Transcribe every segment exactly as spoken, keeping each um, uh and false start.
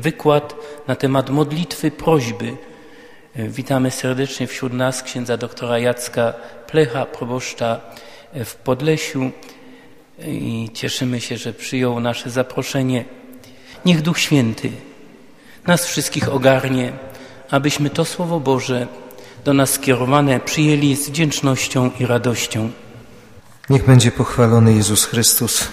wykład na temat modlitwy prośby. Witamy serdecznie wśród nas księdza doktora Jacka Plecha, proboszcza w Podlesiu i cieszymy się, że przyjął nasze zaproszenie. Niech Duch Święty nas wszystkich ogarnie, abyśmy to Słowo Boże do nas skierowane przyjęli z wdzięcznością i radością. Niech będzie pochwalony Jezus Chrystus.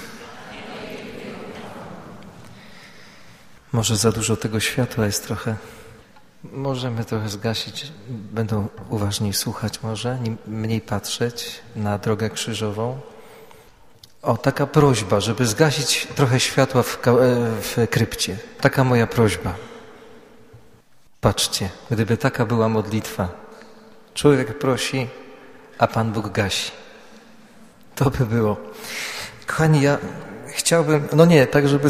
Może za dużo tego światła jest trochę. Możemy trochę zgasić. Będą uważniej słuchać może, mniej patrzeć na drogę krzyżową. O, taka prośba, żeby zgasić trochę światła w, w krypcie. Taka moja prośba. Patrzcie, gdyby taka była modlitwa. Człowiek prosi, a Pan Bóg gasi. To by było. Kochani, ja chciałbym, no nie, tak żeby...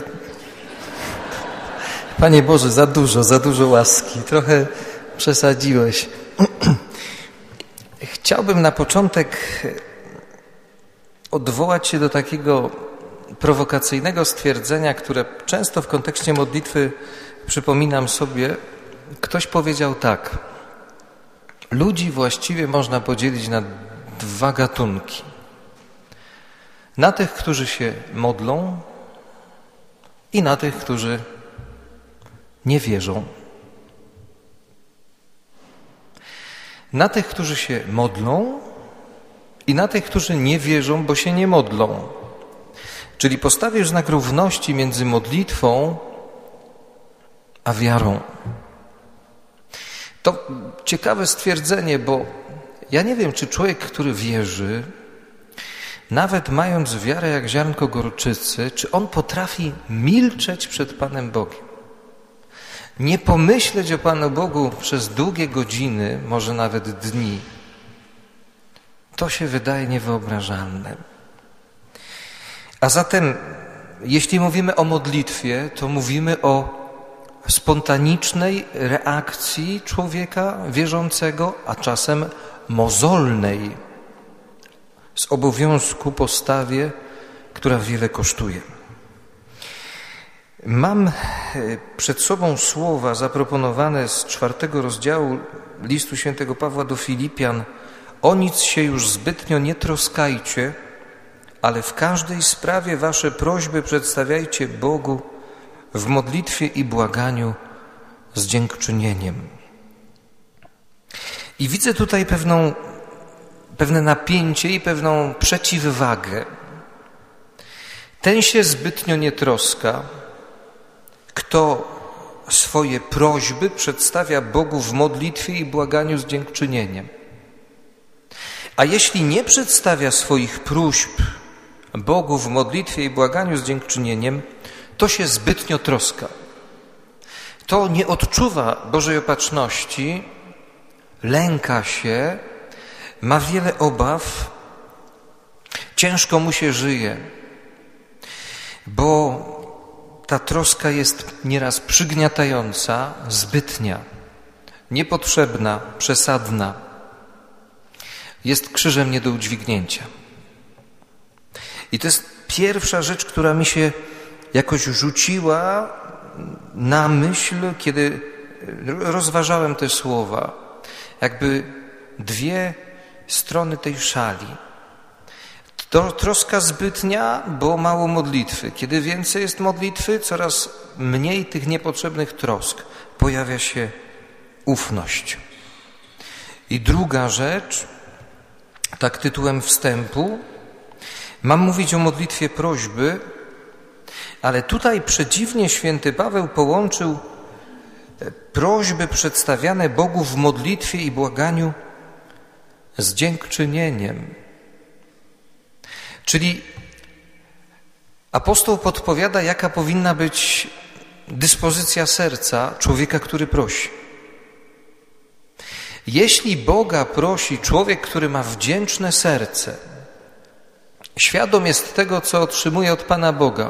Panie Boże, za dużo, za dużo łaski. Trochę przesadziłeś. Chciałbym na początek odwołać się do takiego prowokacyjnego stwierdzenia, które często w kontekście modlitwy przypominam sobie. Ktoś powiedział tak. Ludzi właściwie można podzielić na dwa gatunki. Na tych, którzy się modlą i na tych, którzy nie wierzą. Na tych, którzy się modlą i na tych, którzy nie wierzą, bo się nie modlą. Czyli postawisz znak równości między modlitwą a wiarą. To ciekawe stwierdzenie, bo ja nie wiem, czy człowiek, który wierzy, nawet mając wiarę jak ziarnko gorczycy, czy on potrafi milczeć przed Panem Bogiem. Nie pomyśleć o Panu Bogu przez długie godziny, może nawet dni. To się wydaje niewyobrażalne. A zatem, jeśli mówimy o modlitwie, to mówimy o spontanicznej reakcji człowieka wierzącego, a czasem mozolnej, z obowiązku postawie, która wiele kosztuje. Mam przed sobą słowa zaproponowane z czwartego rozdziału listu świętego Pawła do Filipian. O nic się już zbytnio nie troskajcie, ale w każdej sprawie wasze prośby przedstawiajcie Bogu w modlitwie i błaganiu z dziękczynieniem. I widzę tutaj pewną, pewne napięcie i pewną przeciwwagę. Ten się zbytnio nie troska, kto swoje prośby przedstawia Bogu w modlitwie i błaganiu z dziękczynieniem. A jeśli nie przedstawia swoich próśb Bogu w modlitwie i błaganiu z dziękczynieniem, to się zbytnio troska. To nie odczuwa Bożej opatrzności, lęka się, ma wiele obaw, ciężko mu się żyje, bo ta troska jest nieraz przygniatająca, zbytnia, niepotrzebna, przesadna. Jest krzyżem nie do udźwignięcia. I to jest pierwsza rzecz, która mi się jakoś rzuciła na myśl, kiedy rozważałem te słowa. Jakby dwie strony tej szali. To troska zbytnia, bo mało modlitwy. Kiedy więcej jest modlitwy, coraz mniej tych niepotrzebnych trosk. Pojawia się ufność. I druga rzecz, tak tytułem wstępu, mam mówić o modlitwie prośby, ale tutaj przedziwnie święty Paweł połączył prośby przedstawiane Bogu w modlitwie i błaganiu z dziękczynieniem. Czyli apostoł podpowiada, jaka powinna być dyspozycja serca człowieka, który prosi. Jeśli Boga prosi człowiek, który ma wdzięczne serce, świadom jest tego, co otrzymuje od Pana Boga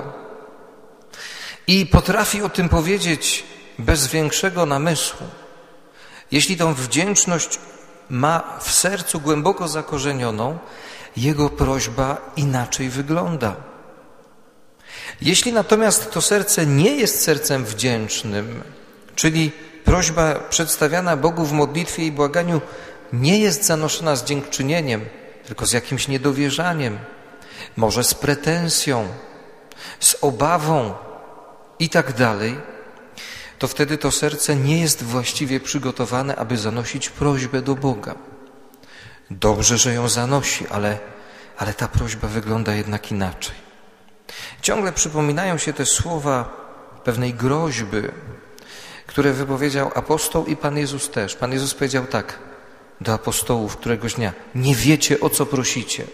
i potrafi o tym powiedzieć bez większego namysłu, jeśli tą wdzięczność ma w sercu głęboko zakorzenioną, jego prośba inaczej wygląda. Jeśli natomiast to serce nie jest sercem wdzięcznym, czyli prośba przedstawiana Bogu w modlitwie i błaganiu nie jest zanoszona z dziękczynieniem, tylko z jakimś niedowierzaniem, może z pretensją, z obawą i tak dalej, to wtedy to serce nie jest właściwie przygotowane, aby zanosić prośbę do Boga. Dobrze, że ją zanosi, ale, ale ta prośba wygląda jednak inaczej. Ciągle przypominają się te słowa pewnej groźby, które wypowiedział apostoł i Pan Jezus też. Pan Jezus powiedział tak do apostołów któregoś dnia: nie wiecie, o co prosicie.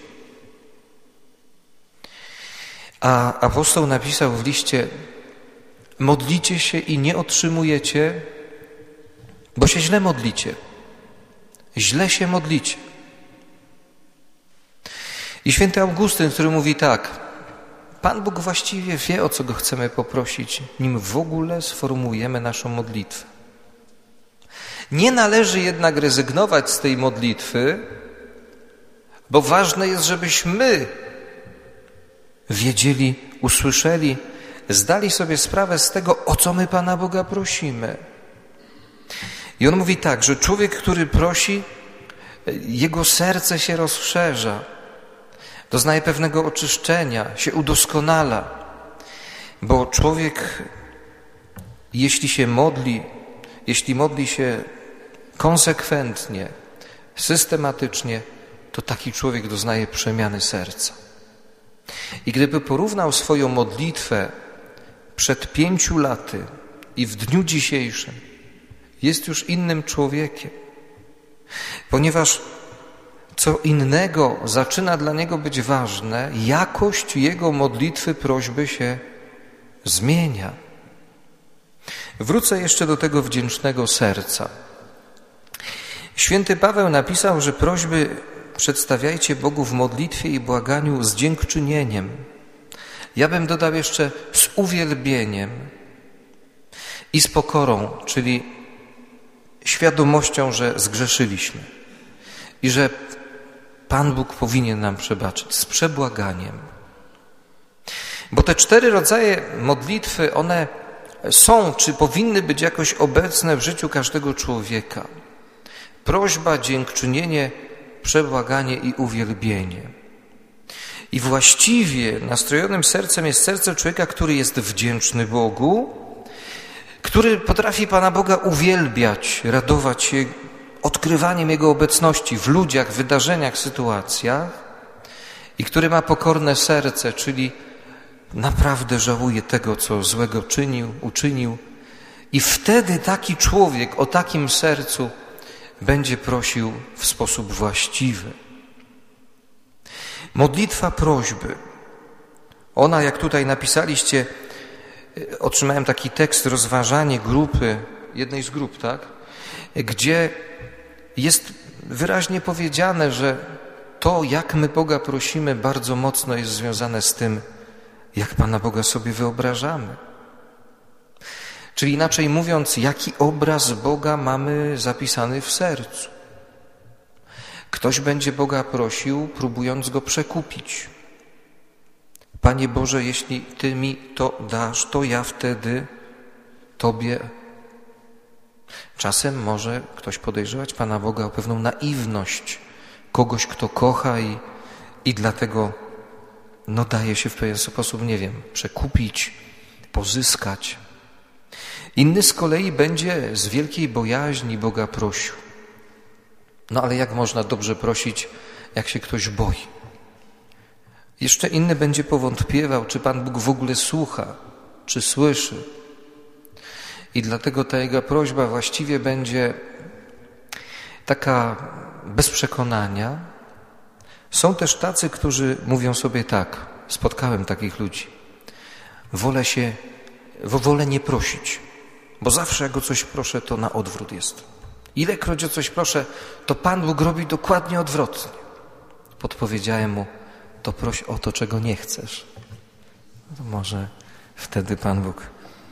A apostoł napisał w liście: modlicie się i nie otrzymujecie, bo się źle modlicie. Źle się modlicie. I święty Augustyn, który mówi tak: Pan Bóg właściwie wie, o co Go chcemy poprosić, nim w ogóle sformułujemy naszą modlitwę. Nie należy jednak rezygnować z tej modlitwy, bo ważne jest, żebyśmy wiedzieli, usłyszeli, zdali sobie sprawę z tego, o co my Pana Boga prosimy. I on mówi tak, że człowiek, który prosi, jego serce się rozszerza, doznaje pewnego oczyszczenia, się udoskonala, bo człowiek, jeśli się modli, jeśli modli się konsekwentnie, systematycznie, to taki człowiek doznaje przemiany serca. I gdyby porównał swoją modlitwę przed pięciu laty i w dniu dzisiejszym, jest już innym człowiekiem, ponieważ co innego zaczyna dla niego być ważne, jakość jego modlitwy, prośby się zmienia. Wrócę jeszcze do tego wdzięcznego serca. Święty Paweł napisał, że prośby przedstawiajcie Bogu w modlitwie i błaganiu z dziękczynieniem. Ja bym dodał jeszcze z uwielbieniem i z pokorą, czyli świadomością, że zgrzeszyliśmy i że Pan Bóg powinien nam przebaczyć, z przebłaganiem. Bo te cztery rodzaje modlitwy, one są, czy powinny być jakoś obecne w życiu każdego człowieka. Prośba, dziękczynienie, przebłaganie i uwielbienie. I właściwie nastrojonym sercem jest serce człowieka, który jest wdzięczny Bogu, który potrafi Pana Boga uwielbiać, radować się odkrywaniem Jego obecności w ludziach, wydarzeniach, sytuacjach i który ma pokorne serce, czyli naprawdę żałuje tego, co złego czynił, uczynił. I wtedy taki człowiek o takim sercu będzie prosił w sposób właściwy. Modlitwa prośby. Ona, jak tutaj napisaliście, otrzymałem taki tekst, rozważanie grupy, jednej z grup, tak? Gdzie jest wyraźnie powiedziane, że to, jak my Boga prosimy, bardzo mocno jest związane z tym, jak Pana Boga sobie wyobrażamy. Czyli inaczej mówiąc, jaki obraz Boga mamy zapisany w sercu. Ktoś będzie Boga prosił, próbując Go przekupić. Panie Boże, jeśli Ty mi to dasz, to ja wtedy Tobie. Czasem może ktoś podejrzewać Pana Boga o pewną naiwność kogoś, kto kocha i, i dlatego no, daje się w pewien sposób, nie wiem, przekupić, pozyskać. Inny z kolei będzie z wielkiej bojaźni Boga prosił. No ale jak można dobrze prosić, jak się ktoś boi? Jeszcze inny będzie powątpiewał, czy Pan Bóg w ogóle słucha, czy słyszy. I dlatego ta jego prośba właściwie będzie taka bez przekonania. Są też tacy, którzy mówią sobie tak, spotkałem takich ludzi, wolę się, wolę nie prosić, bo zawsze jak o coś proszę, to na odwrót jest. Ilekroć o coś proszę, to Pan Bóg robi dokładnie odwrotnie. Podpowiedziałem mu, to proś o to, czego nie chcesz. To może wtedy Pan Bóg.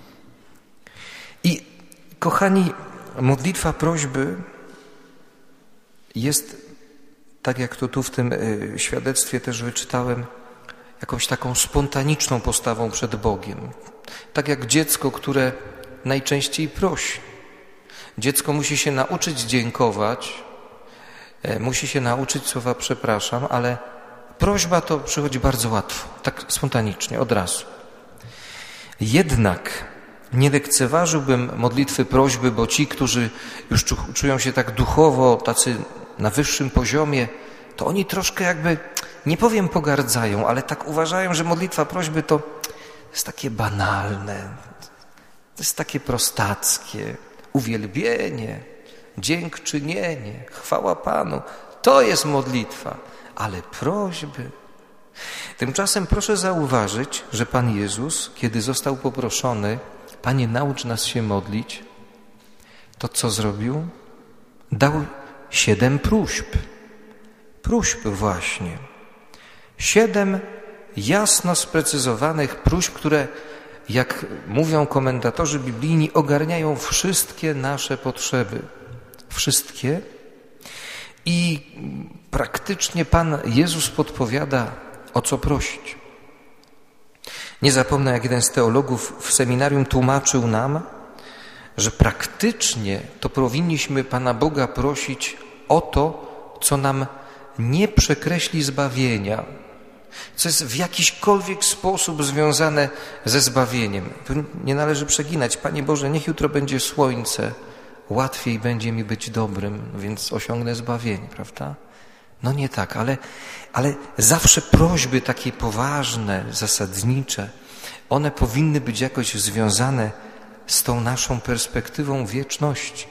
I kochani, modlitwa prośby jest, tak jak to tu w tym świadectwie też wyczytałem, jakąś taką spontaniczną postawą przed Bogiem. Tak jak dziecko, które najczęściej prosi. Dziecko musi się nauczyć dziękować, musi się nauczyć słowa przepraszam, ale prośba to przychodzi bardzo łatwo, tak spontanicznie, od razu. Jednak nie lekceważyłbym modlitwy prośby, bo ci, którzy już czują się tak duchowo, tacy na wyższym poziomie, to oni troszkę jakby, nie powiem pogardzają, ale tak uważają, że modlitwa prośby to jest takie banalne, to jest takie prostackie, uwielbienie, dziękczynienie, chwała Panu, to jest modlitwa, ale prośby. Tymczasem proszę zauważyć, że Pan Jezus, kiedy został poproszony, Panie, naucz nas się modlić, to co zrobił? Dał siedem próśb. Próśb właśnie. Siedem jasno sprecyzowanych próśb, które, jak mówią komentatorzy biblijni, ogarniają wszystkie nasze potrzeby. Wszystkie. I praktycznie Pan Jezus podpowiada, o co prosić. Nie zapomnę, jak jeden z teologów w seminarium tłumaczył nam, że praktycznie to powinniśmy Pana Boga prosić o to, co nam nie przekreśli zbawienia, co jest w jakiśkolwiek sposób związane ze zbawieniem. Tu nie należy przeginać. Panie Boże, niech jutro będzie słońce, łatwiej będzie mi być dobrym, więc osiągnę zbawienie, prawda? No nie tak, ale, ale zawsze prośby takie poważne, zasadnicze, one powinny być jakoś związane z tą naszą perspektywą wieczności.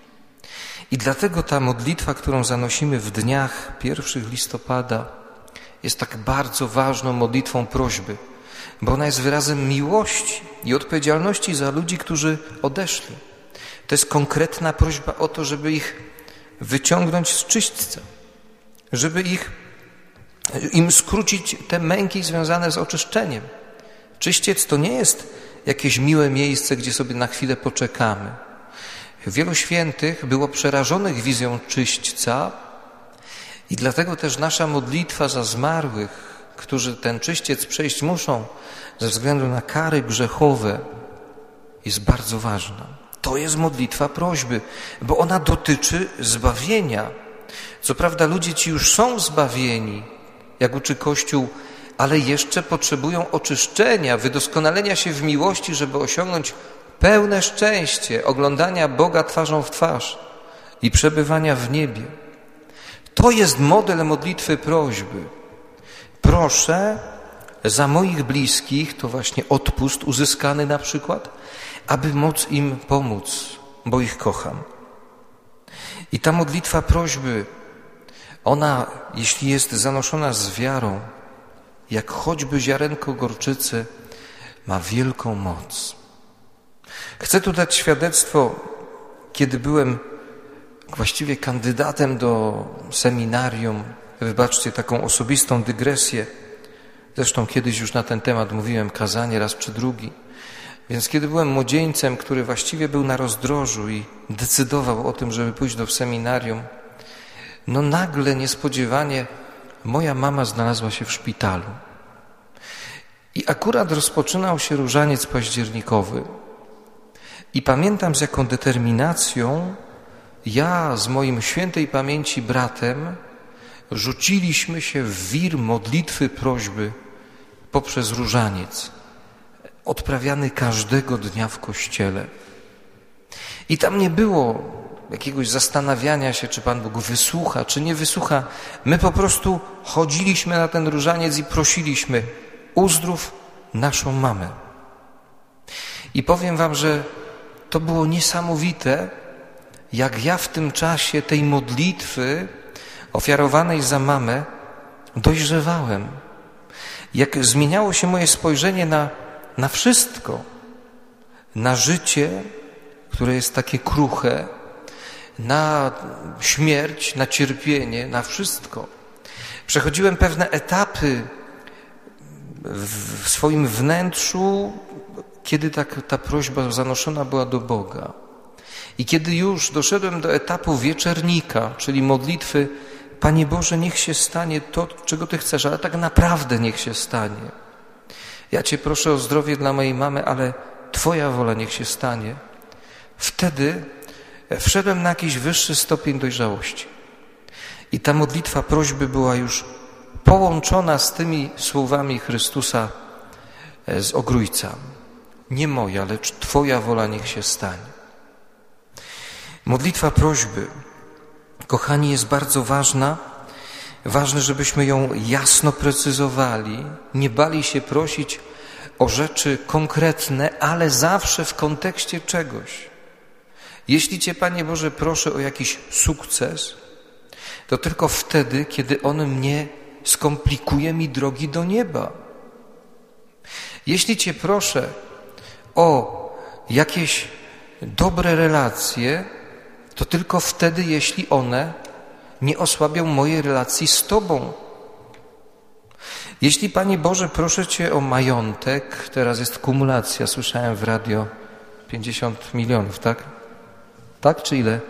I dlatego ta modlitwa, którą zanosimy w dniach pierwszych listopada, jest tak bardzo ważną modlitwą prośby, bo ona jest wyrazem miłości i odpowiedzialności za ludzi, którzy odeszli. To jest konkretna prośba o to, żeby ich wyciągnąć z czyśćca, żeby ich, im skrócić te męki związane z oczyszczeniem. Czyściec to nie jest jakieś miłe miejsce, gdzie sobie na chwilę poczekamy. Wielu świętych było przerażonych wizją czyśćca i dlatego też nasza modlitwa za zmarłych, którzy ten czyściec przejść muszą ze względu na kary grzechowe, jest bardzo ważna. To jest modlitwa prośby, bo ona dotyczy zbawienia. Co prawda ludzie ci już są zbawieni, jak uczy Kościół, ale jeszcze potrzebują oczyszczenia, wydoskonalenia się w miłości, żeby osiągnąć pełne szczęście, oglądania Boga twarzą w twarz i przebywania w niebie. To jest model modlitwy prośby. Proszę za moich bliskich, to właśnie odpust uzyskany na przykład, aby móc im pomóc, bo ich kocham. I ta modlitwa prośby, ona, jeśli jest zanoszona z wiarą, jak choćby ziarenko gorczycy, ma wielką moc. Chcę tu dać świadectwo, kiedy byłem właściwie kandydatem do seminarium, wybaczcie taką osobistą dygresję, zresztą kiedyś już na ten temat mówiłem kazanie raz czy drugi, więc kiedy byłem młodzieńcem, który właściwie był na rozdrożu i decydował o tym, żeby pójść do seminarium, no nagle, niespodziewanie moja mama znalazła się w szpitalu. I akurat rozpoczynał się różaniec październikowy. I pamiętam, z jaką determinacją ja z moim świętej pamięci bratem rzuciliśmy się w wir modlitwy prośby poprzez różaniec, odprawiany każdego dnia w kościele. I tam nie było jakiegoś zastanawiania się, czy Pan Bóg wysłucha, czy nie wysłucha. My po prostu chodziliśmy na ten różaniec i prosiliśmy: uzdrów naszą mamę. I powiem wam, że to było niesamowite, jak ja w tym czasie tej modlitwy ofiarowanej za mamę dojrzewałem. Jak zmieniało się moje spojrzenie na, na wszystko. Na życie, które jest takie kruche, na śmierć, na cierpienie, na wszystko. Przechodziłem pewne etapy w swoim wnętrzu, kiedy tak ta prośba zanoszona była do Boga. I kiedy już doszedłem do etapu wieczernika, czyli modlitwy Panie Boże, niech się stanie to, czego Ty chcesz, ale tak naprawdę niech się stanie. Ja Cię proszę o zdrowie dla mojej mamy, ale Twoja wola niech się stanie. Wtedy wszedłem na jakiś wyższy stopień dojrzałości. I ta modlitwa prośby była już połączona z tymi słowami Chrystusa z Ogrójca. Nie moja, lecz Twoja wola niech się stanie. Modlitwa prośby, kochani, jest bardzo ważna. Ważne, żebyśmy ją jasno precyzowali, nie bali się prosić o rzeczy konkretne, ale zawsze w kontekście czegoś. Jeśli Cię, Panie Boże, proszę o jakiś sukces, to tylko wtedy, kiedy on mnie skomplikuje mi drogi do nieba. Jeśli Cię proszę o jakieś dobre relacje, to tylko wtedy, jeśli one nie osłabią mojej relacji z Tobą. Jeśli, Panie Boże, proszę Cię o majątek, teraz jest kumulacja, słyszałem w radio, pięćdziesiąt milionów, tak? Tak czy ile?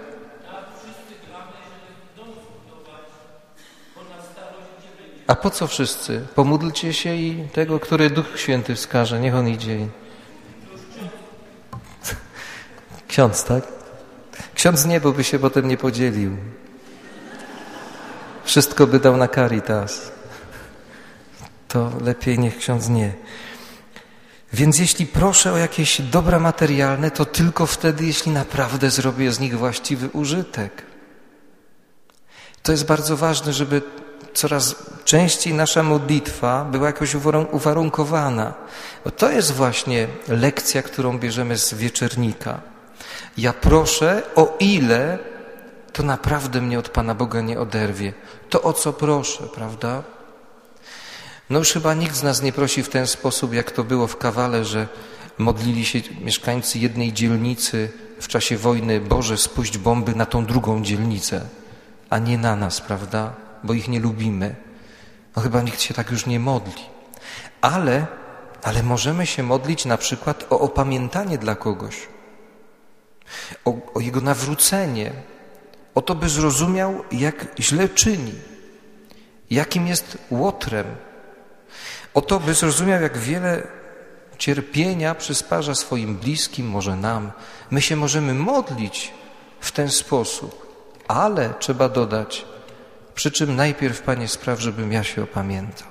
A po co wszyscy? Pomódlcie się i tego, który Duch Święty wskaże, niech on idzie. Ksiądz, tak? Ksiądz nie, bo by się potem nie podzielił. Wszystko by dał na Caritas. To lepiej niech ksiądz nie. Więc jeśli proszę o jakieś dobra materialne, to tylko wtedy, jeśli naprawdę zrobię z nich właściwy użytek. To jest bardzo ważne, żeby coraz częściej nasza modlitwa była jakoś uwarunkowana. Bo to jest właśnie lekcja, którą bierzemy z wieczernika. Ja proszę, o ile to naprawdę mnie od Pana Boga nie oderwie. To o co proszę, prawda? No już chyba nikt z nas nie prosi w ten sposób, jak to było w Kawale, że modlili się mieszkańcy jednej dzielnicy w czasie wojny: Boże, spuść bomby na tą drugą dzielnicę, a nie na nas, prawda? Bo ich nie lubimy. No chyba nikt się tak już nie modli. Ale, ale możemy się modlić na przykład o opamiętanie dla kogoś, o, o jego nawrócenie, o to, by zrozumiał, jak źle czyni, jakim jest łotrem, o to, by zrozumiał, jak wiele cierpienia przysparza swoim bliskim, może nam. My się możemy modlić w ten sposób, ale trzeba dodać, przy czym najpierw, Panie, spraw, żebym ja się opamiętał.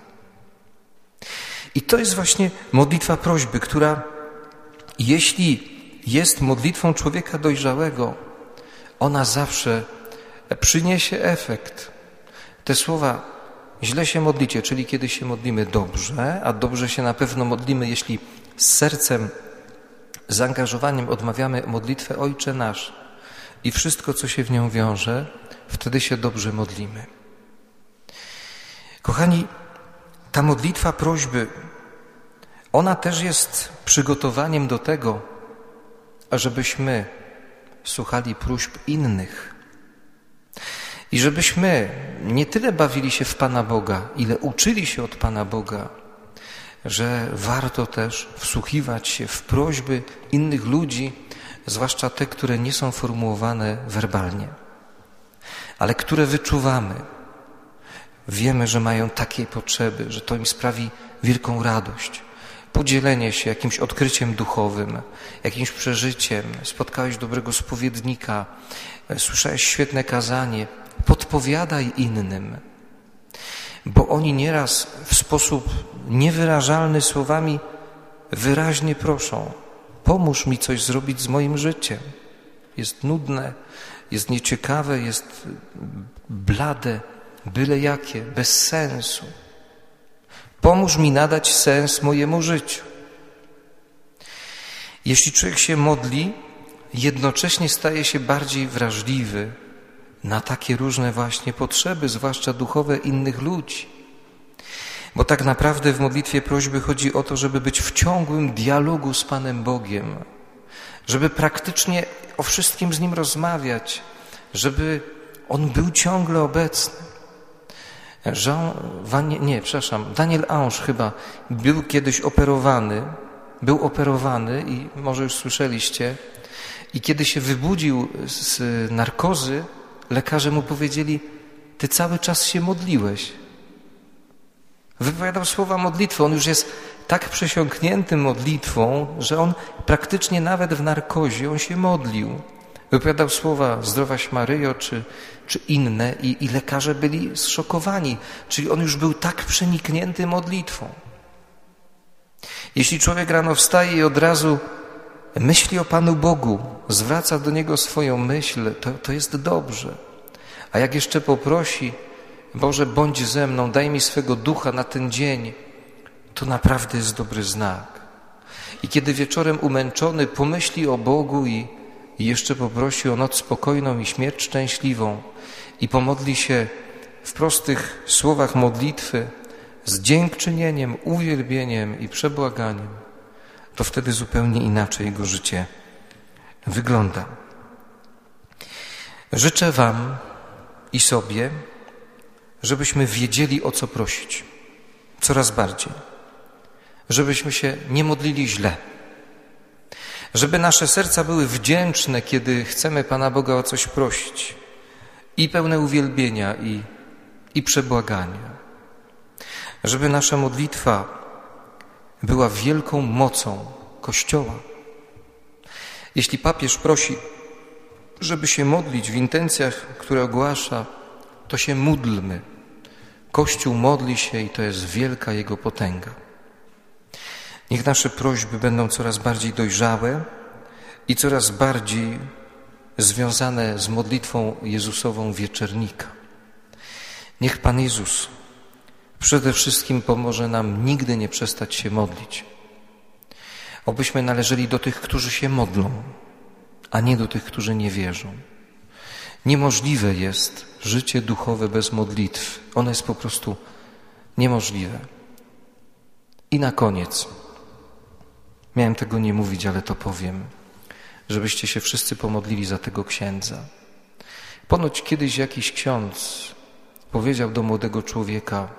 I to jest właśnie modlitwa prośby, która, jeśli jest modlitwą człowieka dojrzałego, ona zawsze przyniesie efekt. Te słowa: źle się modlicie, czyli kiedy się modlimy dobrze, a dobrze się na pewno modlimy, jeśli z sercem, z zaangażowaniem odmawiamy modlitwę Ojcze Nasz i wszystko, co się w nią wiąże, wtedy się dobrze modlimy. Kochani, ta modlitwa prośby, ona też jest przygotowaniem do tego, ażebyśmy słuchali próśb innych. I żebyśmy nie tyle bawili się w Pana Boga, ile uczyli się od Pana Boga, że warto też wsłuchiwać się w prośby innych ludzi, zwłaszcza te, które nie są formułowane werbalnie, ale które wyczuwamy. Wiemy, że mają takie potrzeby, że to im sprawi wielką radość. Podzielenie się jakimś odkryciem duchowym, jakimś przeżyciem, spotkałeś dobrego spowiednika, słyszałeś świetne kazanie. Podpowiadaj innym, bo oni nieraz w sposób niewyrażalny słowami wyraźnie proszą: pomóż mi coś zrobić z moim życiem. Jest nudne, jest nieciekawe, jest blade, byle jakie, bez sensu. Pomóż mi nadać sens mojemu życiu. Jeśli człowiek się modli, jednocześnie staje się bardziej wrażliwy na takie różne właśnie potrzeby, zwłaszcza duchowe innych ludzi. Bo tak naprawdę w modlitwie prośby chodzi o to, żeby być w ciągłym dialogu z Panem Bogiem, żeby praktycznie o wszystkim z Nim rozmawiać, żeby On był ciągle obecny. Jean, Van, nie, przepraszam, Daniel Ange chyba był kiedyś operowany, był operowany i może już słyszeliście, i kiedy się wybudził z narkozy, lekarze mu powiedzieli: ty cały czas się modliłeś. Wypowiadał słowa modlitwy. On już jest tak przesiąknięty modlitwą, że on praktycznie nawet w narkozie on się modlił. Wypowiadał słowa zdrowaś Maryjo czy, czy inne i, i lekarze byli zszokowani. Czyli on już był tak przeniknięty modlitwą. Jeśli człowiek rano wstaje i od razu myśli o Panu Bogu, zwraca do Niego swoją myśl, to, to jest dobrze. A jak jeszcze poprosi, Boże, bądź ze mną, daj mi swego ducha na ten dzień, to naprawdę jest dobry znak. I kiedy wieczorem umęczony pomyśli o Bogu i, i jeszcze poprosi o noc spokojną i śmierć szczęśliwą i pomodli się w prostych słowach modlitwy z dziękczynieniem, uwielbieniem i przebłaganiem, to wtedy zupełnie inaczej jego życie wygląda. Życzę wam i sobie, żebyśmy wiedzieli, o co prosić. Coraz bardziej. Żebyśmy się nie modlili źle. Żeby nasze serca były wdzięczne, kiedy chcemy Pana Boga o coś prosić. I pełne uwielbienia, i, i przebłagania. Żeby nasza modlitwa była wielką mocą Kościoła. Jeśli papież prosi, żeby się modlić w intencjach, które ogłasza, to się módlmy. Kościół modli się i to jest wielka jego potęga. Niech nasze prośby będą coraz bardziej dojrzałe i coraz bardziej związane z modlitwą Jezusową wieczernika. Niech Pan Jezus przede wszystkim pomoże nam nigdy nie przestać się modlić. Obyśmy należeli do tych, którzy się modlą, a nie do tych, którzy nie wierzą. Niemożliwe jest życie duchowe bez modlitw. Ono jest po prostu niemożliwe. I na koniec, miałem tego nie mówić, ale to powiem, żebyście się wszyscy pomodlili za tego księdza. Ponoć kiedyś jakiś ksiądz powiedział do młodego człowieka,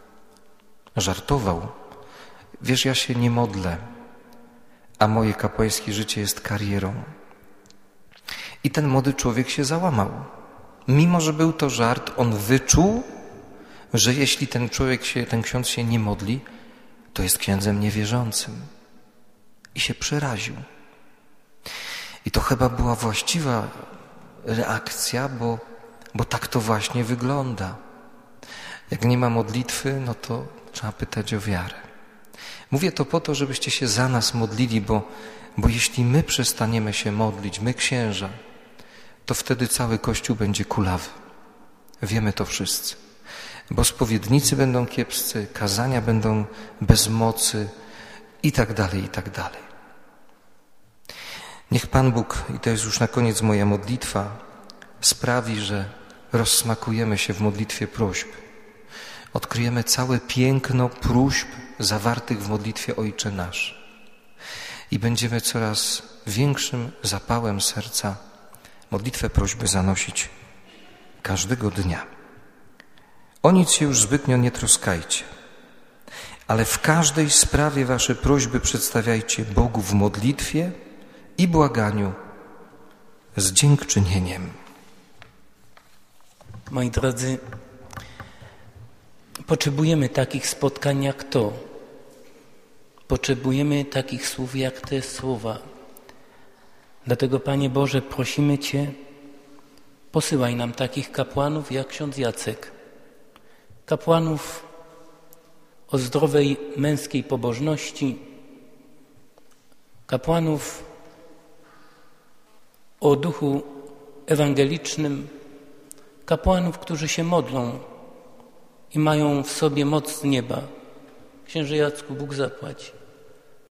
żartował, wiesz, ja się nie modlę, a moje kapłańskie życie jest karierą. I ten młody człowiek się załamał. Mimo że był to żart, on wyczuł, że jeśli ten człowiek się, ten ksiądz się nie modli, to jest księdzem niewierzącym. I się przeraził. I to chyba była właściwa reakcja, bo, bo tak to właśnie wygląda. Jak nie ma modlitwy, no to trzeba pytać o wiarę. Mówię to po to, żebyście się za nas modlili, bo, bo jeśli my przestaniemy się modlić, my księża, to wtedy cały Kościół będzie kulawy. Wiemy to wszyscy. Bo spowiednicy będą kiepscy, kazania będą bez mocy i tak dalej, i tak dalej. Niech Pan Bóg, i to jest już na koniec moja modlitwa, sprawi, że rozsmakujemy się w modlitwie próśb. Odkryjemy całe piękno próśb zawartych w modlitwie Ojcze Nasz. I będziemy coraz większym zapałem serca modlitwę prośby zanosić każdego dnia. O nic się już zbytnio nie troskajcie, ale w każdej sprawie wasze prośby przedstawiajcie Bogu w modlitwie i błaganiu z dziękczynieniem. Moi drodzy, potrzebujemy takich spotkań jak to. Potrzebujemy takich słów jak te słowa. Dlatego, Panie Boże, prosimy Cię, posyłaj nam takich kapłanów jak ksiądz Jacek. Kapłanów o zdrowej męskiej pobożności, kapłanów o duchu ewangelicznym, kapłanów, którzy się modlą i mają w sobie moc z nieba. Księże Jacku, Bóg zapłać.